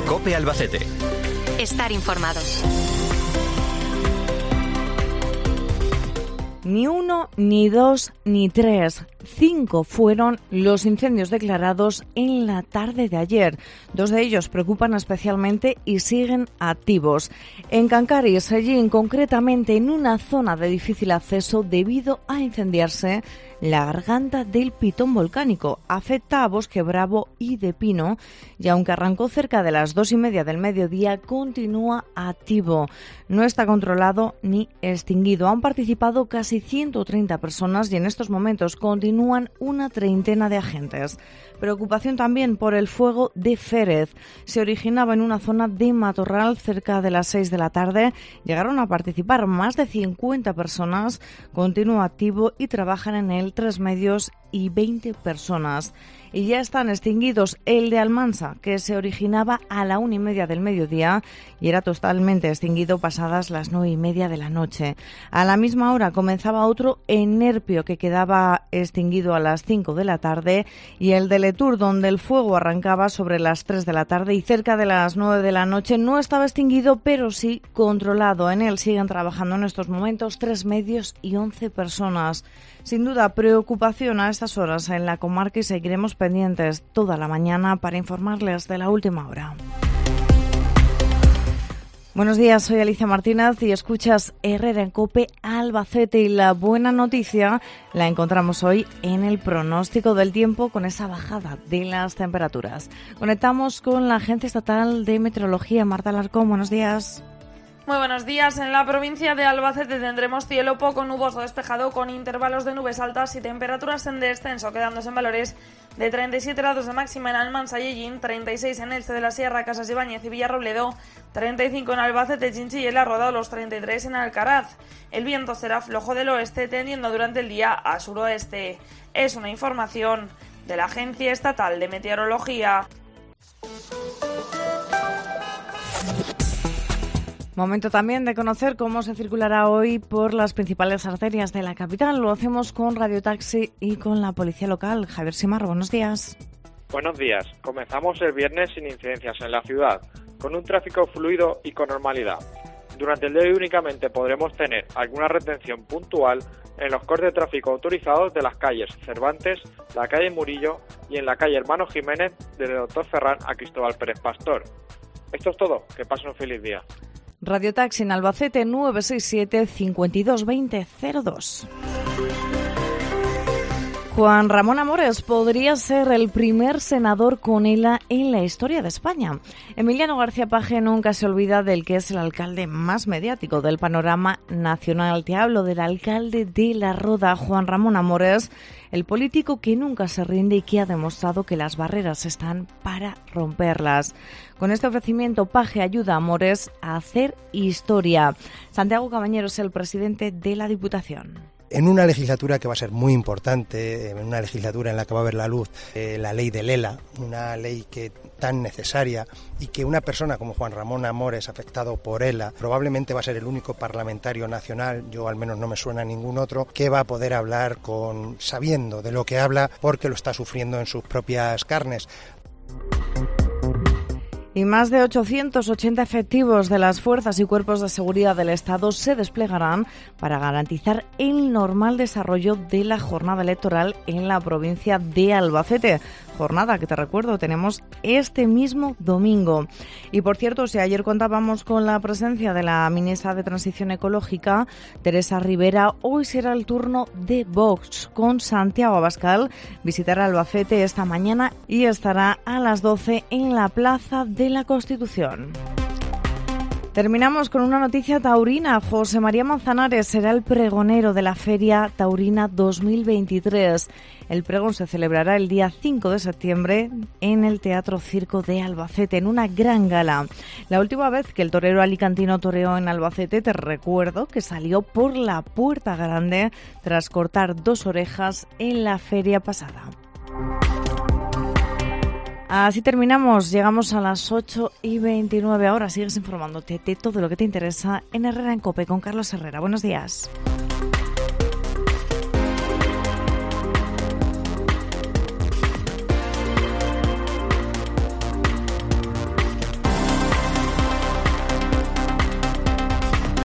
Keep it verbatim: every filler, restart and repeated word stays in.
COPE Albacete. Estar informados. Ni uno, ni dos, ni tres. Cinco fueron los incendios declarados en la tarde de ayer. Dos de ellos preocupan especialmente y siguen activos. En Cancaris, Sallín, concretamente en una zona de difícil acceso debido a incendiarse la garganta del pitón volcánico. Afecta a Bosque Bravo y de Pino y aunque arrancó cerca de las dos y media del mediodía, continúa activo. No está controlado ni extinguido. Han participado casi ciento treinta personas y en estos momentos continúan una treintena de agentes. Preocupación también por el fuego de Férez. Se originaba en una zona de matorral cerca de las seis de la tarde. Llegaron a participar más de cincuenta personas. Continúa activo y trabajan en él tres medios y veinte personas. Y ya están extinguidos el de Almansa, que se originaba a la una y media del mediodía y era totalmente extinguido pasadas las nueve y media de la noche. A la misma hora comenzaba otro en Nerpio, que quedaba extinguido a las cinco de la tarde, y el de Letur, donde el fuego arrancaba sobre las tres de la tarde y cerca de las nueve de la noche, no estaba extinguido, pero sí controlado. En él siguen trabajando en estos momentos tres medios y once personas. Sin duda, preocupación a estas horas en la comarca y seguiremos pendientes toda la mañana para informarles de la última hora. Buenos días, soy Alicia Martínez y escuchas Herrera en COPE Albacete, y la buena noticia la encontramos hoy en el pronóstico del tiempo con esa bajada de las temperaturas. Conectamos con la Agencia Estatal de Meteorología. Marta Alarcón, buenos días. Muy buenos días. En la provincia de Albacete tendremos cielo poco nuboso despejado con intervalos de nubes altas y temperaturas en descenso, quedándose en valores de treinta y siete grados de máxima en Almansa y Ellín, treinta y seis en Elche de la Sierra, Casas Ibáñez y Villarrobledo, treinta y cinco en Albacete, Chinchilla y La Roda, los treinta y tres en Alcaraz. El viento será flojo del oeste, tendiendo durante el día a suroeste. Es una información de la Agencia Estatal de Meteorología. Momento también de conocer cómo se circulará hoy por las principales arterias de la capital. Lo hacemos con Radio Taxi y con la policía local. Javier Simarro, buenos días. Buenos días. Comenzamos el viernes sin incidencias en la ciudad, con un tráfico fluido y con normalidad. Durante el día de hoy únicamente podremos tener alguna retención puntual en los cortes de tráfico autorizados de las calles Cervantes, la calle Murillo y en la calle Hermano Jiménez, desde Doctor Ferrán a Cristóbal Pérez Pastor. Esto es todo. Que pasen un feliz día. Radio Taxi en Albacete nueve seis siete, cinco dos dos cero cero dos. Juan Ramón Amores podría ser el primer senador con ELA en la historia de España. Emiliano García Paje nunca se olvida del que es el alcalde más mediático del panorama nacional. Te hablo del alcalde de La Roda, Juan Ramón Amores, el político que nunca se rinde y que ha demostrado que las barreras están para romperlas. Con este ofrecimiento, Paje ayuda a Amores a hacer historia. Santiago Cabañero es el presidente de la Diputación. En una legislatura que va a ser muy importante, en una legislatura en la que va a ver la luz eh, la ley del ELA, una ley que tan necesaria y que una persona como Juan Ramón Amores, afectado por ELA, probablemente va a ser el único parlamentario nacional, yo al menos no me suena a ningún otro, que va a poder hablar con sabiendo de lo que habla porque lo está sufriendo en sus propias carnes. Y más de ochocientos ochenta efectivos de las fuerzas y cuerpos de seguridad del Estado se desplegarán para garantizar el normal desarrollo de la jornada electoral en la provincia de Albacete. Jornada que, te recuerdo, tenemos este mismo domingo. Y por cierto, si ayer contábamos con la presencia de la ministra de Transición Ecológica, Teresa Rivera, hoy será el turno de Vox con Santiago Abascal. Visitará Albacete esta mañana y estará a las doce en la Plaza de la Constitución. Terminamos con una noticia taurina. José María Manzanares será el pregonero de la Feria Taurina dos mil veintitrés. El pregón se celebrará el día cinco de septiembre en el Teatro Circo de Albacete, en una gran gala. La última vez que el torero alicantino toreó en Albacete, te recuerdo que salió por la Puerta Grande tras cortar dos orejas en la feria pasada. Así terminamos, llegamos a las ocho y veintinueve. Ahora sigues informándote de todo lo que te interesa en Herrera en COPE con Carlos Herrera. Buenos días.